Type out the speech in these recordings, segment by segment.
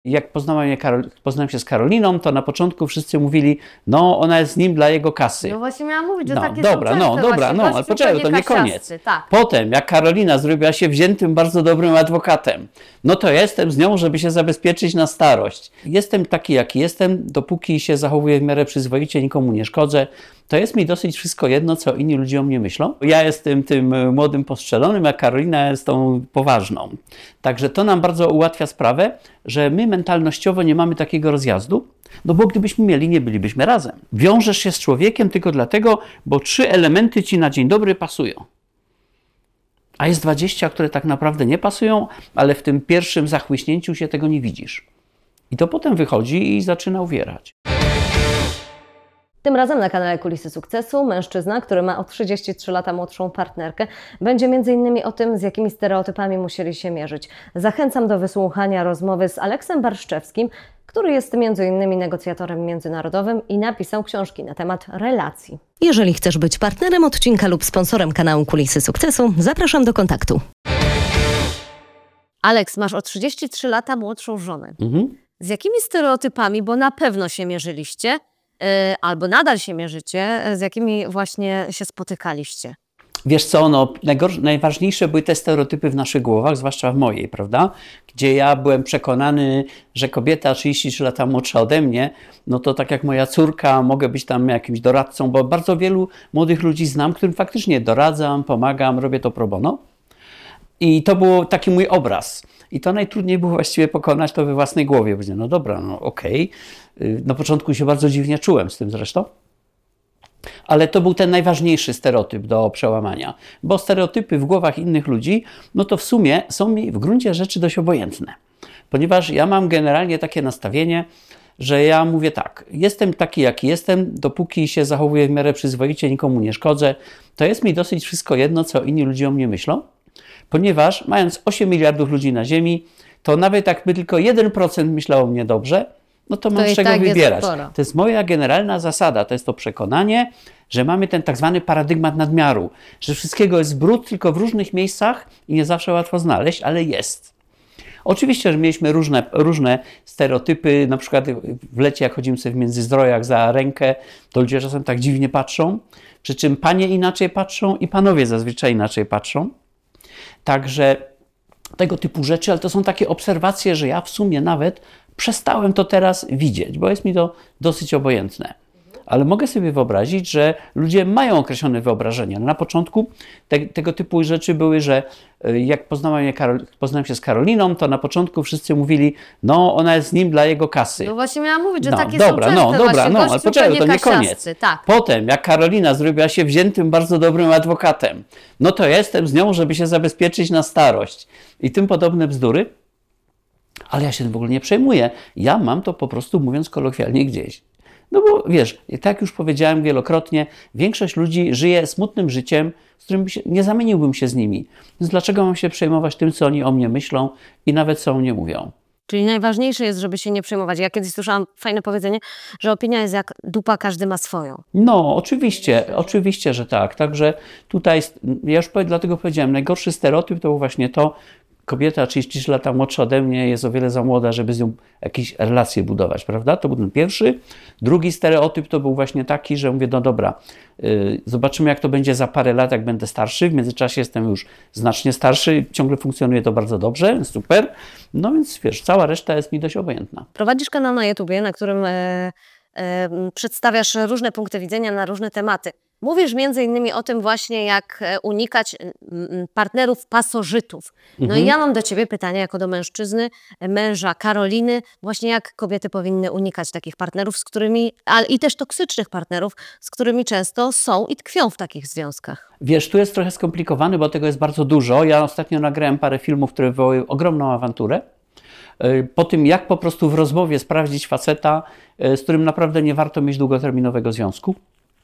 Jak poznałem się z Karoliną, to na początku wszyscy mówili, no ona jest z nim dla jego kasy. No właśnie miałam mówić, że No, takie dobra, są no, częste dobra, właśnie no, ale poczekaj, to nie koniec. Tak. Potem, jak Karolina zrobiła się wziętym, bardzo dobrym adwokatem, no to ja jestem z nią, żeby się zabezpieczyć na starość. Jestem taki, jaki jestem, dopóki się zachowuję w miarę przyzwoicie, nikomu nie szkodzę, to jest mi dosyć wszystko jedno, co inni ludzie o mnie myślą. Ja jestem tym młodym postrzelonym, a Karolina jest tą poważną. Także to nam bardzo ułatwia sprawę, że my mentalnościowo nie mamy takiego rozjazdu, no bo gdybyśmy mieli, nie bylibyśmy razem. Wiążesz się z człowiekiem tylko dlatego, bo 3 elementy ci na dzień dobry pasują. A jest 20, które tak naprawdę nie pasują, ale w tym pierwszym zachłyśnięciu się tego nie widzisz. I to potem wychodzi i zaczyna uwierać. Tym razem na kanale Kulisy Sukcesu mężczyzna, który ma o 33 lata młodszą partnerkę, będzie m.in. o tym, z jakimi stereotypami musieli się mierzyć. Zachęcam do wysłuchania rozmowy z Aleksem Barszczewskim, który jest m.in. negocjatorem międzynarodowym i napisał książki na temat relacji. Jeżeli chcesz być partnerem odcinka lub sponsorem kanału Kulisy Sukcesu, zapraszam do kontaktu. Aleks, masz o 33 lata młodszą żonę. Z jakimi stereotypami, bo na pewno się mierzyliście, albo nadal się mierzycie, z jakimi właśnie się spotykaliście? Wiesz co, no, najważniejsze były te stereotypy w naszych głowach, zwłaszcza w mojej, prawda? Gdzie ja byłem przekonany, że kobieta 33 lata młodsza ode mnie, no to tak jak moja córka, mogę być tam jakimś doradcą, bo bardzo wielu młodych ludzi znam, którym faktycznie doradzam, pomagam, robię to pro bono. I to był taki mój obraz. I to najtrudniej było właściwie pokonać to we własnej głowie. Powiedziałem, no dobra, no okej. Na początku się bardzo dziwnie czułem z tym zresztą. Ale to był ten najważniejszy stereotyp do przełamania. Bo stereotypy w głowach innych ludzi, no to w sumie są mi w gruncie rzeczy dość obojętne. Ponieważ ja mam generalnie takie nastawienie, że ja mówię tak, jestem taki, jaki jestem, dopóki się zachowuję w miarę przyzwoicie, nikomu nie szkodzę, to jest mi dosyć wszystko jedno, co inni ludzie o mnie myślą. Ponieważ mając 8 miliardów ludzi na Ziemi, to nawet jakby tylko 1% myślał o mnie dobrze, no to mam z czego wybierać. To jest moja generalna zasada, to jest to przekonanie, że mamy ten tak zwany paradygmat nadmiaru, że wszystkiego jest brud, tylko w różnych miejscach i nie zawsze łatwo znaleźć, ale jest. Oczywiście, że mieliśmy różne stereotypy, na przykład w lecie, jak chodzimy sobie w Międzyzdrojach za rękę, to ludzie czasem tak dziwnie patrzą, przy czym panie inaczej patrzą i panowie zazwyczaj inaczej patrzą. Także tego typu rzeczy, ale to są takie obserwacje, że ja w sumie nawet przestałem to teraz widzieć, bo jest mi to dosyć obojętne. Ale mogę sobie wyobrazić, że ludzie mają określone wyobrażenia. Na początku tego typu rzeczy były, że jak poznałem się z Karoliną, to na początku wszyscy mówili, no ona jest z nim dla jego kasy. No właśnie miałam mówić, że takie dobra, są częste. Dobra, ale poczekaj, to nie koniec. Tak. Potem, jak Karolina zrobiła się wziętym, bardzo dobrym adwokatem, no to ja jestem z nią, żeby się zabezpieczyć na starość. I tym podobne bzdury. Ale ja się tym w ogóle nie przejmuję. Ja mam to po prostu, mówiąc kolokwialnie, gdzieś. No bo wiesz, tak jak już powiedziałem wielokrotnie, większość ludzi żyje smutnym życiem, z którym nie zamieniłbym się z nimi. Więc dlaczego mam się przejmować tym, co oni o mnie myślą i nawet co o mnie mówią? Czyli najważniejsze jest, żeby się nie przejmować. Ja kiedyś słyszałam fajne powiedzenie, że opinia jest jak dupa, każdy ma swoją. No, oczywiście, że tak. Także tutaj, ja już dlatego powiedziałem, najgorszy stereotyp to był właśnie to, kobieta 33 lata młodsza ode mnie jest o wiele za młoda, żeby z nią jakieś relacje budować, prawda? To był ten pierwszy. Drugi stereotyp to był właśnie taki, że mówię, no dobra, zobaczymy jak to będzie za parę lat, jak będę starszy. W międzyczasie jestem już znacznie starszy, ciągle funkcjonuje to bardzo dobrze, super. No więc wiesz, cała reszta jest mi dość obojętna. Prowadzisz kanał na YouTubie, na którym przedstawiasz różne punkty widzenia na różne tematy. Mówisz między innymi o tym właśnie, jak unikać partnerów pasożytów. No i ja mam do Ciebie pytanie jako do mężczyzny, męża Karoliny, właśnie jak kobiety powinny unikać takich partnerów, z którymi, i też toksycznych partnerów, z którymi często są i tkwią w takich związkach. Wiesz, tu jest trochę skomplikowane, bo tego jest bardzo dużo. Ja ostatnio nagrałem parę filmów, które wywołały ogromną awanturę. Po tym, jak po prostu w rozmowie sprawdzić faceta, z którym naprawdę nie warto mieć długoterminowego związku.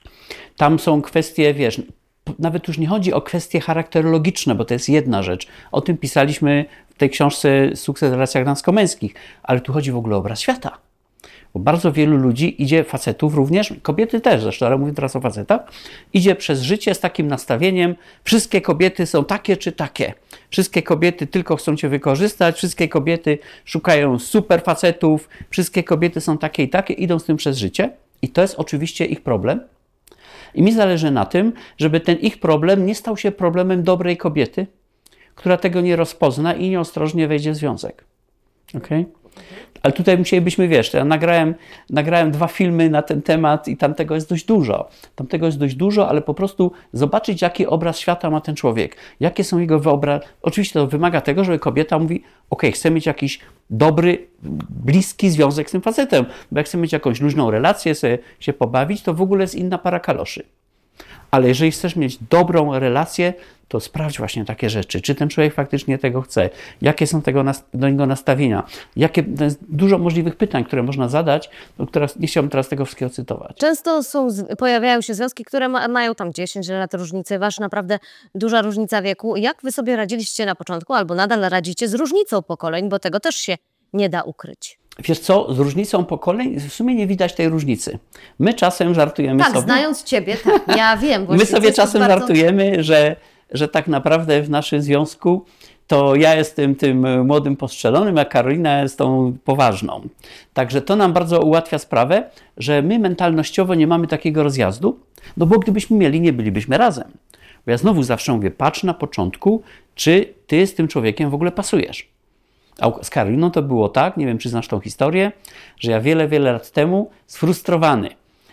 Tam są kwestie, wiesz, nawet już nie chodzi o kwestie charakterologiczne, bo to jest jedna rzecz. O tym pisaliśmy w tej książce Sukces w relacjach damsko-męskich, ale tu chodzi w ogóle o obraz świata. Bo bardzo wielu ludzi idzie, facetów również, kobiety też zresztą, ale mówię teraz o facetach, idzie przez życie z takim nastawieniem, wszystkie kobiety są takie czy takie. Wszystkie kobiety tylko chcą cię wykorzystać, wszystkie kobiety szukają super facetów, wszystkie kobiety są takie i takie, idą z tym przez życie. I to jest oczywiście ich problem. I mi zależy na tym, żeby ten ich problem nie stał się problemem dobrej kobiety, która tego nie rozpozna i nieostrożnie wejdzie w związek. Okay? Ale tutaj musielibyśmy, wiesz, ja nagrałem 2 filmy na ten temat i tam tego jest dość dużo. Tam tego jest dość dużo, ale po prostu zobaczyć, jaki obraz świata ma ten człowiek. Jakie są jego wyobrażenia. Oczywiście to wymaga tego, żeby kobieta mówi, chcę mieć jakiś dobry, bliski związek z tym facetem, bo jak chcę mieć jakąś luźną relację, sobie się pobawić, to w ogóle jest inna para kaloszy. Ale jeżeli chcesz mieć dobrą relację, to sprawdź właśnie takie rzeczy. Czy ten człowiek faktycznie tego chce? Jakie są do niego nastawienia? To jest dużo możliwych pytań, które można zadać, nie chciałbym teraz tego wszystkiego cytować. Często pojawiają się związki, które mają tam 10 lat różnicy, wasz naprawdę duża różnica wieku. Jak wy sobie radziliście na początku, albo nadal radzicie z różnicą pokoleń, bo tego też się nie da ukryć? Wiesz co, z różnicą pokoleń w sumie nie widać tej różnicy. My czasem żartujemy sobie... Tak, znając ciebie, tak, ja wiem. My sobie czasem żartujemy, że tak naprawdę w naszym związku to ja jestem tym młodym postrzelonym, a Karolina jest tą poważną. Także to nam bardzo ułatwia sprawę, że my mentalnościowo nie mamy takiego rozjazdu, no bo gdybyśmy mieli, nie bylibyśmy razem. Bo ja znowu zawsze mówię, patrz na początku, czy ty z tym człowiekiem w ogóle pasujesz. A z Karoliną to było tak, nie wiem, czy znasz tą historię, że ja wiele lat temu sfrustrowany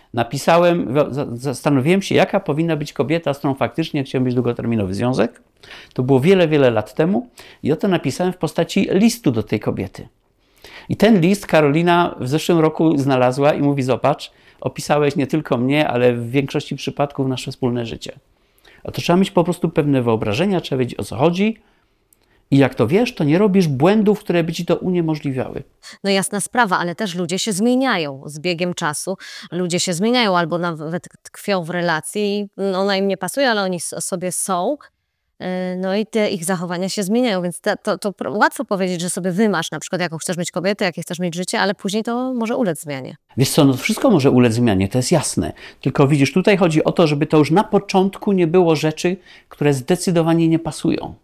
zastanowiłem się, jaka powinna być kobieta, z którą faktycznie chciałem mieć długoterminowy związek. To było wiele lat temu i o to napisałem w postaci listu do tej kobiety. I ten list Karolina w zeszłym roku znalazła i mówi, zobacz, opisałeś nie tylko mnie, ale w większości przypadków nasze wspólne życie. A to trzeba mieć po prostu pewne wyobrażenia, trzeba wiedzieć, o co chodzi. I jak to wiesz, to nie robisz błędów, które by ci to uniemożliwiały. No jasna sprawa, ale też ludzie się zmieniają z biegiem czasu. Ludzie się zmieniają albo nawet tkwią w relacji i ona im nie pasuje, ale oni sobie są. No i te ich zachowania się zmieniają, więc to łatwo powiedzieć, że sobie wymasz na przykład jaką chcesz mieć kobietę, jakie chcesz mieć życie, ale później to może ulec zmianie. Wiesz co, no wszystko może ulec zmianie, to jest jasne. Tylko widzisz, tutaj chodzi o to, żeby to już na początku nie było rzeczy, które zdecydowanie nie pasują.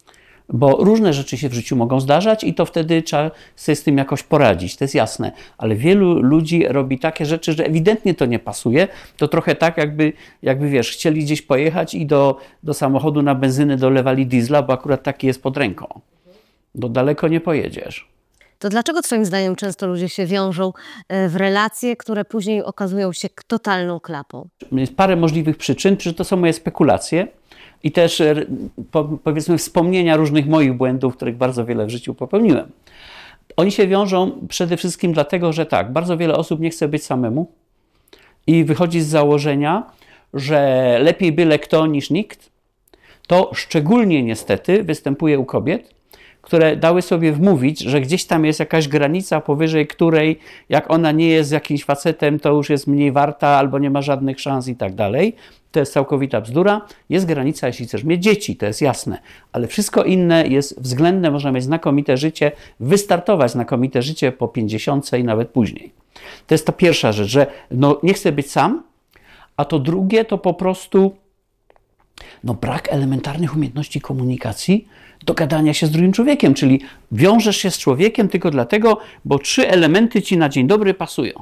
Bo różne rzeczy się w życiu mogą zdarzać i to wtedy trzeba sobie z tym jakoś poradzić, to jest jasne. Ale wielu ludzi robi takie rzeczy, że ewidentnie to nie pasuje. To trochę tak, jakby wiesz, chcieli gdzieś pojechać i do samochodu na benzynę dolewali diesla, bo akurat taki jest pod ręką. Do daleko nie pojedziesz. To dlaczego twoim zdaniem często ludzie się wiążą w relacje, które później okazują się totalną klapą? Jest parę możliwych przyczyn, to są moje spekulacje. I też, powiedzmy, wspomnienia różnych moich błędów, których bardzo wiele w życiu popełniłem. Oni się wiążą przede wszystkim dlatego, że tak, bardzo wiele osób nie chce być samemu i wychodzi z założenia, że lepiej byle kto niż nikt. To szczególnie niestety występuje u kobiet, które dały sobie wmówić, że gdzieś tam jest jakaś granica, powyżej której jak ona nie jest z jakimś facetem, to już jest mniej warta albo nie ma żadnych szans i tak dalej. To jest całkowita bzdura. Jest granica, jeśli chcesz mieć dzieci, to jest jasne. Ale wszystko inne jest względne, można mieć znakomite życie, wystartować znakomite życie po 50 i nawet później. To jest ta pierwsza rzecz, że nie chcę być sam, a to drugie to po prostu brak elementarnych umiejętności komunikacji, dogadania się z drugim człowiekiem, czyli wiążesz się z człowiekiem tylko dlatego, bo 3 elementy ci na dzień dobry pasują.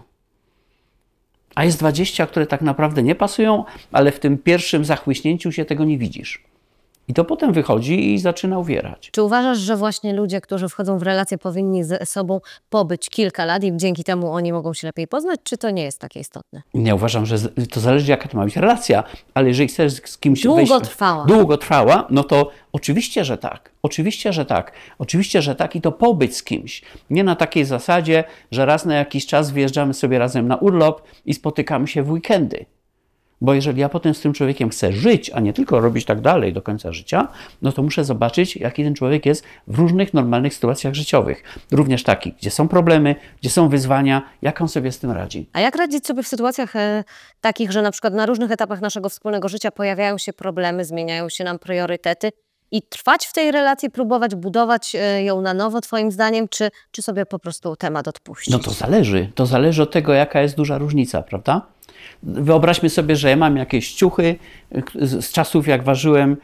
A jest 20, które tak naprawdę nie pasują, ale w tym pierwszym zachłyśnięciu się tego nie widzisz. I to potem wychodzi i zaczyna uwierać. Czy uważasz, że właśnie ludzie, którzy wchodzą w relacje, powinni ze sobą pobyć kilka lat i dzięki temu oni mogą się lepiej poznać, czy to nie jest takie istotne? Ja uważam, że to zależy, jaka to ma być relacja, ale jeżeli chcesz z kimś Długotrwała, no to oczywiście, że tak. Oczywiście, że tak. Oczywiście, że tak i to pobyć z kimś. Nie na takiej zasadzie, że raz na jakiś czas wyjeżdżamy sobie razem na urlop i spotykamy się w weekendy. Bo jeżeli ja potem z tym człowiekiem chcę żyć, a nie tylko robić tak dalej do końca życia, no to muszę zobaczyć, jaki ten człowiek jest w różnych normalnych sytuacjach życiowych. Również takich, gdzie są problemy, gdzie są wyzwania, jak on sobie z tym radzi. A jak radzić sobie w sytuacjach takich, że na przykład na różnych etapach naszego wspólnego życia pojawiają się problemy, zmieniają się nam priorytety i trwać w tej relacji, próbować budować ją na nowo twoim zdaniem, czy sobie po prostu temat odpuścić? No to zależy. To zależy od tego, jaka jest duża różnica, prawda? Wyobraźmy sobie, że ja mam jakieś ciuchy z czasów, jak ważyłem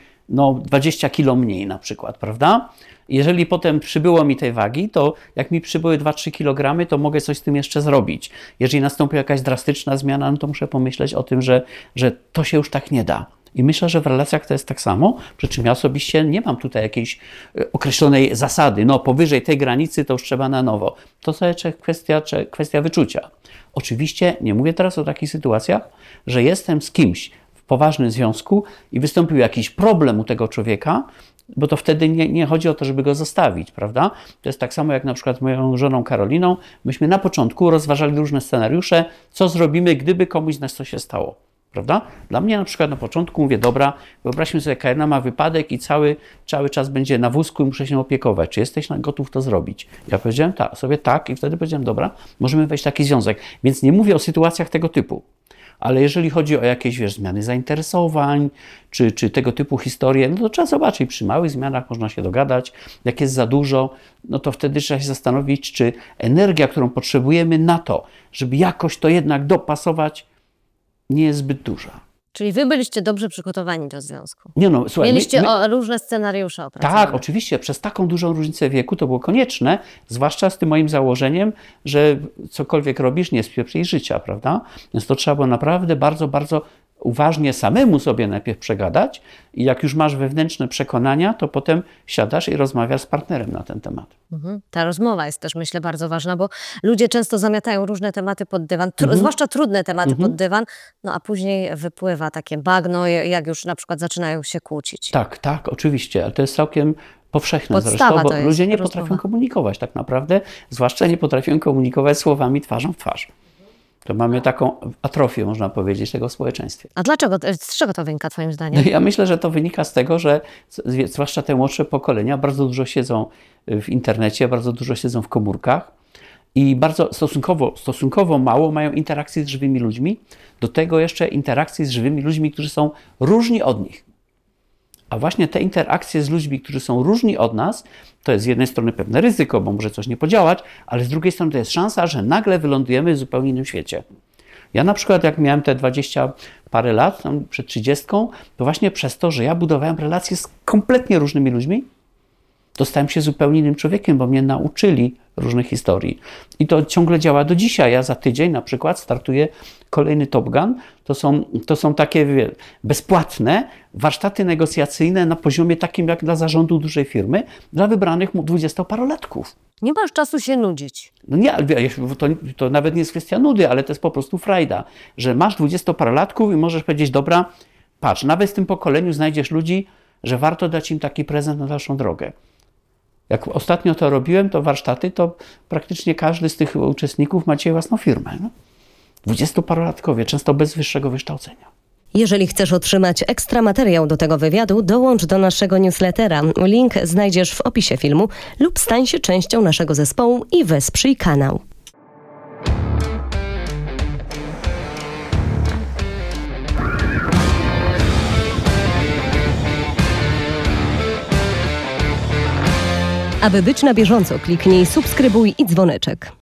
20 kilo mniej na przykład, prawda? Jeżeli potem przybyło mi tej wagi, to jak mi przybyły 2-3 kg, to mogę coś z tym jeszcze zrobić. Jeżeli nastąpi jakaś drastyczna zmiana, no to muszę pomyśleć o tym, że to się już tak nie da. I myślę, że w relacjach to jest tak samo, przy czym ja osobiście nie mam tutaj jakiejś określonej zasady. Powyżej tej granicy to już trzeba na nowo. To jest kwestia wyczucia. Oczywiście nie mówię teraz o takich sytuacjach, że jestem z kimś w poważnym związku i wystąpił jakiś problem u tego człowieka, bo to wtedy nie chodzi o to, żeby go zostawić, prawda? To jest tak samo jak na przykład z moją żoną Karoliną. Myśmy na początku rozważali różne scenariusze, co zrobimy, gdyby komuś z nas coś się stało, prawda? Dla mnie na przykład na początku mówię, dobra, wyobraźmy sobie, Karolina ma wypadek i cały czas będzie na wózku i muszę się opiekować. Czy jesteś gotów to zrobić? Ja powiedziałem tak i wtedy powiedziałem, dobra, możemy wejść w taki związek. Więc nie mówię o sytuacjach tego typu. Ale jeżeli chodzi o jakieś, zmiany zainteresowań, czy tego typu historie, no to trzeba zobaczyć, przy małych zmianach można się dogadać. Jak jest za dużo, no to wtedy trzeba się zastanowić, czy energia, którą potrzebujemy na to, żeby jakoś to jednak dopasować, nie jest zbyt duża. Czyli wy byliście dobrze przygotowani do związku. Słuchaj, Mieliście różne scenariusze opracowane. Tak, oczywiście. Przez taką dużą różnicę wieku to było konieczne, zwłaszcza z tym moim założeniem, że cokolwiek robisz, nie spieprzyj życia, prawda? Więc to trzeba było naprawdę bardzo, bardzo uważnie samemu sobie najpierw przegadać i jak już masz wewnętrzne przekonania, to potem siadasz i rozmawiasz z partnerem na ten temat. Ta rozmowa jest też, myślę, bardzo ważna, bo ludzie często zamiatają różne tematy pod dywan, zwłaszcza trudne tematy pod dywan, a później wypływa takie bagno, jak już na przykład zaczynają się kłócić. Tak, oczywiście, ale to jest całkiem powszechne Podstawa zresztą, bo to jest ludzie nie rozmowa. potrafią komunikować tak naprawdę, zwłaszcza nie potrafią komunikować słowami twarzą w twarz. To mamy taką atrofię, można powiedzieć, tego w społeczeństwie. A dlaczego? Z czego to wynika twoim zdaniem? Ja myślę, że to wynika z tego, że zwłaszcza te młodsze pokolenia bardzo dużo siedzą w internecie, bardzo dużo siedzą w komórkach i bardzo stosunkowo mało mają interakcji z żywymi ludźmi. Do tego jeszcze interakcji z żywymi ludźmi, którzy są różni od nich. A właśnie te interakcje z ludźmi, którzy są różni od nas, to jest z jednej strony pewne ryzyko, bo może coś nie podziałać, ale z drugiej strony to jest szansa, że nagle wylądujemy w zupełnie innym świecie. Ja na przykład jak miałem te 20 parę lat, przed 30, to właśnie przez to, że ja budowałem relacje z kompletnie różnymi ludźmi, dostałem się zupełnie innym człowiekiem, bo mnie nauczyli różnych historii. I to ciągle działa do dzisiaj. Ja za tydzień na przykład startuję kolejny Top Gun. To są takie bezpłatne warsztaty negocjacyjne na poziomie takim jak dla zarządu dużej firmy, dla wybranych 20-parolatków. Nie masz czasu się nudzić. No nie, to nawet nie jest kwestia nudy, ale to jest po prostu frajda, że masz 20-parolatków i możesz powiedzieć, dobra, patrz, nawet w tym pokoleniu znajdziesz ludzi, że warto dać im taki prezent na dalszą drogę. Jak ostatnio to robiłem, to warsztaty, to praktycznie każdy z tych uczestników ma dzisiaj własną firmę. 20-parolatkowie, często bez wyższego wykształcenia. Jeżeli chcesz otrzymać ekstra materiał do tego wywiadu, dołącz do naszego newslettera. Link znajdziesz w opisie filmu lub stań się częścią naszego zespołu i wesprzyj kanał. Aby być na bieżąco, kliknij subskrybuj i dzwoneczek.